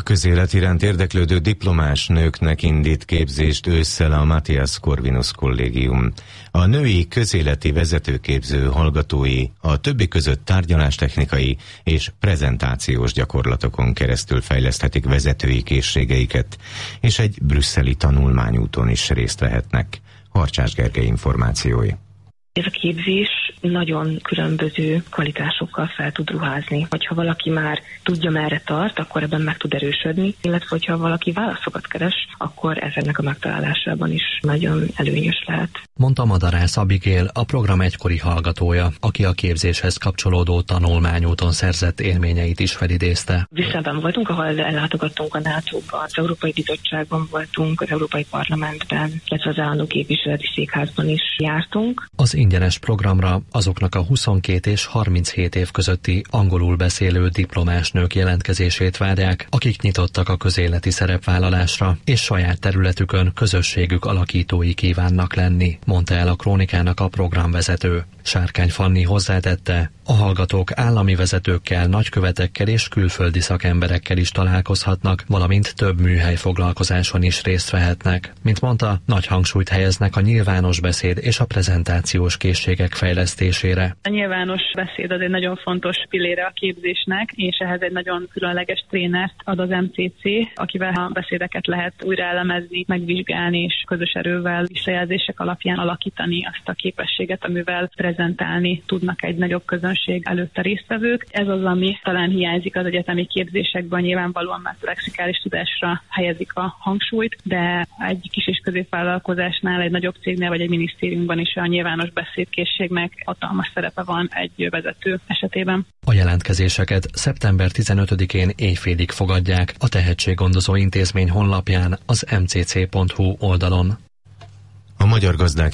közélet iránt érdeklődő diplomás nőknek indít képzést ősszel a Matthias Corvinus Kollégium. A női közéleti vezetőképző hallgatói a többi között tárgyalástechnikai és prezentációs gyakorlatokon keresztül fejleszthetik vezetői készségeiket, és egy brüsszeli tanulmányúton is részt vehetnek. Harcsás Gergely információi. Ez a képzés nagyon különböző kvalitásokkal fel tud ruházni. Hogyha valaki már tudja, merre tart, akkor ebben meg tud erősödni, illetve hogyha valaki válaszokat keres, akkor ezeknek a megtalálásában is nagyon előnyös lehet. Mondta Madarász Abigail, a program egykori hallgatója, aki a képzéshez kapcsolódó tanulmányúton szerzett élményeit is felidézte. Brüsszelben voltunk, ahol ellátogattunk a NATO-ba, az Európai Bizottságban voltunk, az Európai Parlamentben, illetve az állandó képviseleti székházban is jártunk. Az ingyenes programra azoknak a 22 és 37 év közötti angolul beszélő diplomás nők jelentkezését várják, akik nyitottak a közéleti szerepvállalásra, és saját területükön közösségük alakítói kívánnak lenni, mondta el a Krónikának a programvezető. Sárkány Fanni hozzátette, a hallgatók állami vezetőkkel, nagykövetekkel és külföldi szakemberekkel is találkozhatnak, valamint több műhely foglalkozáson is részt vehetnek. Mint mondta, nagy hangsúlyt helyeznek a nyilvános beszéd és a prezentációs készségek fejlesztésére. A nyilvános beszéd az egy nagyon fontos pillére a képzésnek, és ehhez egy nagyon különleges trénert ad az MCC, akivel a beszédeket lehet újra elemezni, megvizsgálni és közös erővel, visszajelzések alapján alakítani azt a képességet, amivel prezentálni tudnak egy nagyobb közönség előtt a résztvevők. Ez az, ami talán hiányzik az egyetemi képzésekben, nyilvánvalóan már lexikális tudásra helyezik a hangsúlyt, de egy kis és középvállalkozásnál, egy nagyobb cégnél vagy egy minisztériumban is a nyilvános beszédkészségnek hatalmas szerepe van egy vezető esetében. A jelentkezéseket szeptember 15-én éjfélig fogadják a Tehetséggondozó Intézmény honlapján, az mcc.hu oldalon. A Magyar Gazdák